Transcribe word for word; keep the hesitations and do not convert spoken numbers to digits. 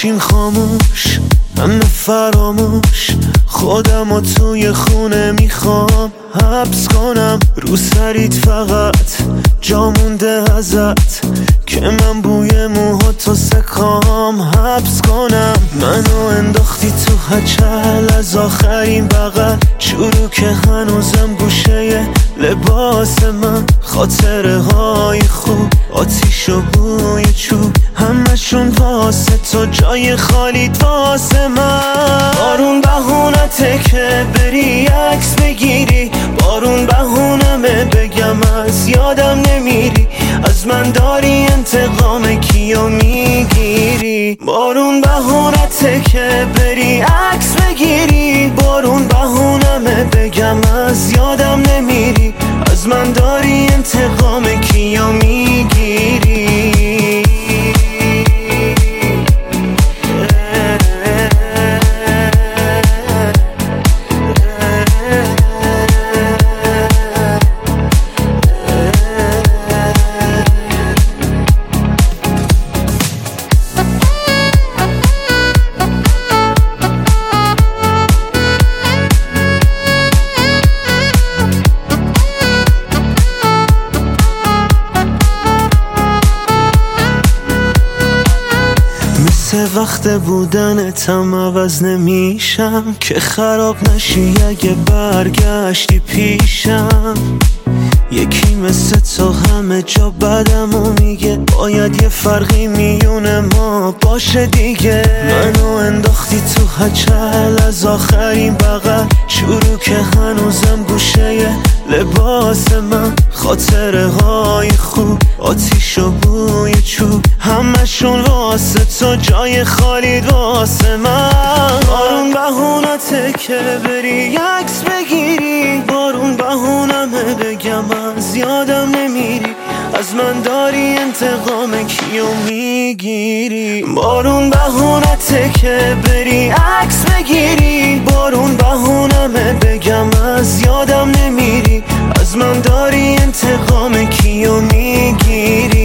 بشین خاموش همه فراموش، خودم و توی خونه میخوام حبس کنم. رو سریت فقط جا مونده ازت که من بوی موهاتو سکام حبس کنم. منو انداختی تو هچل از آخرین بغل، چورو که هنوزم گوشه لباس من. خاطره های خوب آتیش و بوی چوب همشون واسه تو، جای خالیت واسه من. بارون بهونته که بری عکس بگیری، بارون بهونمه بگم از یادم نمیری، از من داری انتقام کیو میگیری. بارون بهونته که بری عکس بگیری، بارون بهونمه بگم از یادم نمیری، از من داری انتقام کیو میگیری. وقت بودنتم عوض نمیشم که خراب نشی اگه برگشتی پیشم. یکی مثل تو همه جا بدمو میگه، باید یه فرقی میونه ما باشه دیگه. منو انداختی تو هچل از آخرین بغل، چورو که هنوزم گوشه لباس من. خاطره های خوب آتیش و بوی چوب همشون واسه تو، جای خالیت واسه من. بارون بهونته که بری عکس بگیری، بارون بهونمه بگم از یادم نمیری، از من داری انتقام کیو میگیری. بارون بهونته که بری عکس بگیری، بارون بهونمه بگم از یادم نمیری، از من داری انتقام کیو میگیری.